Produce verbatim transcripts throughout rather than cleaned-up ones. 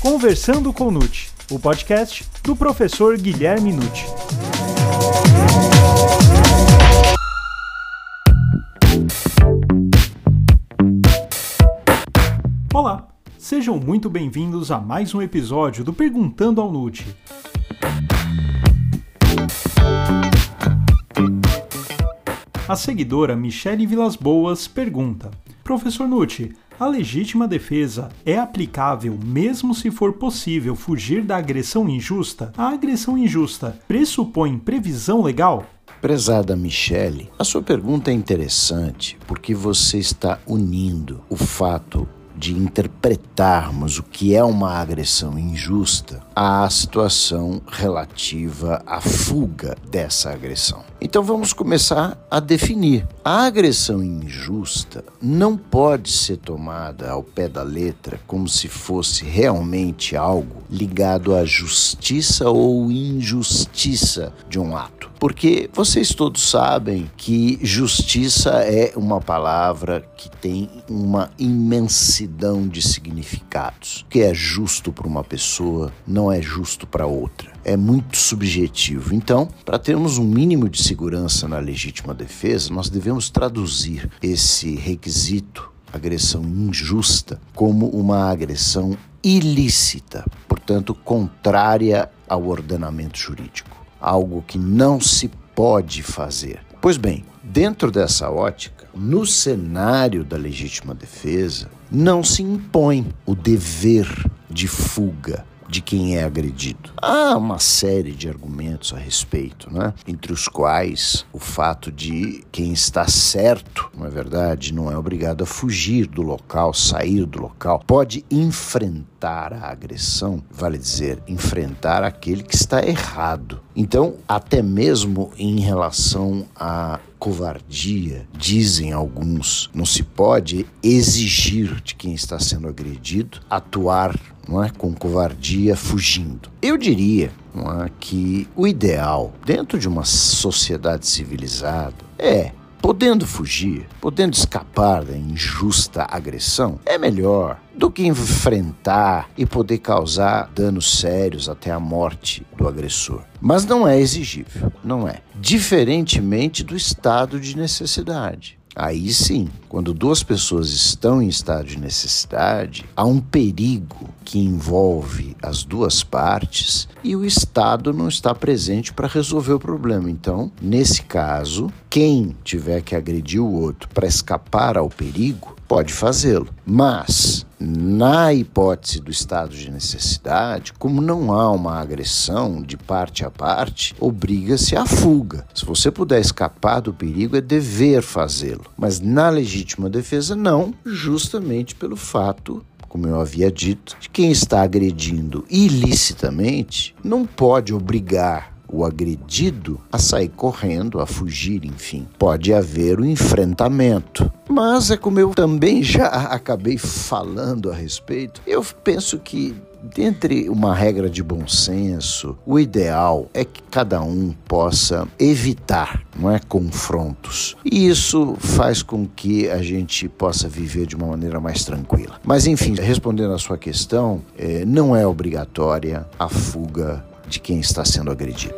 Conversando com Nucci, o podcast do professor Guilherme Nucci. Olá, sejam muito bem-vindos a mais um episódio do Perguntando ao Nucci. A seguidora Michele Vilas Boas pergunta: Professor Nucci, a legítima defesa é aplicável mesmo se for possível fugir da agressão injusta? A agressão injusta pressupõe previsão legal? Prezada Michele, a sua pergunta é interessante porque você está unindo o fato de interpretarmos o que é uma agressão injusta à situação relativa à fuga dessa agressão. Então vamos começar a definir. A agressão injusta não pode ser tomada ao pé da letra como se fosse realmente algo ligado à justiça ou injustiça de um ato. Porque vocês todos sabem que justiça é uma palavra que tem uma imensidão de significados. O que é justo para uma pessoa não é justo para outra. É muito subjetivo. Então, para termos um mínimo de segurança na legítima defesa, nós devemos traduzir esse requisito, agressão injusta, como uma agressão ilícita, portanto, contrária ao ordenamento jurídico. Algo que não se pode fazer. Pois bem, dentro dessa ótica, no cenário da legítima defesa, não se impõe o dever de fuga de quem é agredido. Há uma série de argumentos a respeito, né? Entre os quais o fato de quem está certo, não é verdade, não é obrigado a fugir do local, sair do local, pode enfrentar a agressão, vale dizer, enfrentar aquele que está errado. Então, até mesmo em relação à covardia, dizem alguns, não se pode exigir de quem está sendo agredido atuar, não é, com covardia, fugindo. Eu diria, não é, que o ideal dentro de uma sociedade civilizada é, podendo fugir, podendo escapar da injusta agressão, é melhor do que enfrentar e poder causar danos sérios até a morte do agressor. Mas não é exigível, não é. Diferentemente do estado de necessidade. Aí sim, quando duas pessoas estão em estado de necessidade, há um perigo que envolve as duas partes e o Estado não está presente para resolver o problema. Então, nesse caso, quem tiver que agredir o outro para escapar ao perigo, pode fazê-lo. Mas, na hipótese do estado de necessidade, como não há uma agressão de parte a parte, obriga-se à fuga. Se você puder escapar do perigo, é dever fazê-lo. Mas na legítima defesa, não, justamente pelo fato, como eu havia dito, de quem está agredindo ilicitamente não pode obrigar o agredido a sair correndo, a fugir, enfim. Pode haver o enfrentamento. Mas é como eu também já acabei falando a respeito, eu penso que, dentre uma regra de bom senso, o ideal é que cada um possa evitar, não é, confrontos. E isso faz com que a gente possa viver de uma maneira mais tranquila. Mas, enfim, respondendo à sua questão, é, não é obrigatória a fuga de quem está sendo agredido.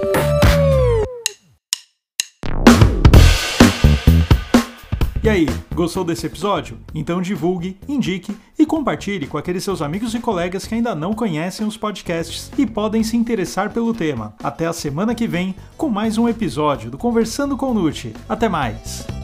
E aí, gostou desse episódio? Então divulgue, indique e compartilhe com aqueles seus amigos e colegas que ainda não conhecem os podcasts e podem se interessar pelo tema. Até a semana que vem com mais um episódio do Conversando com Nucci. Até mais!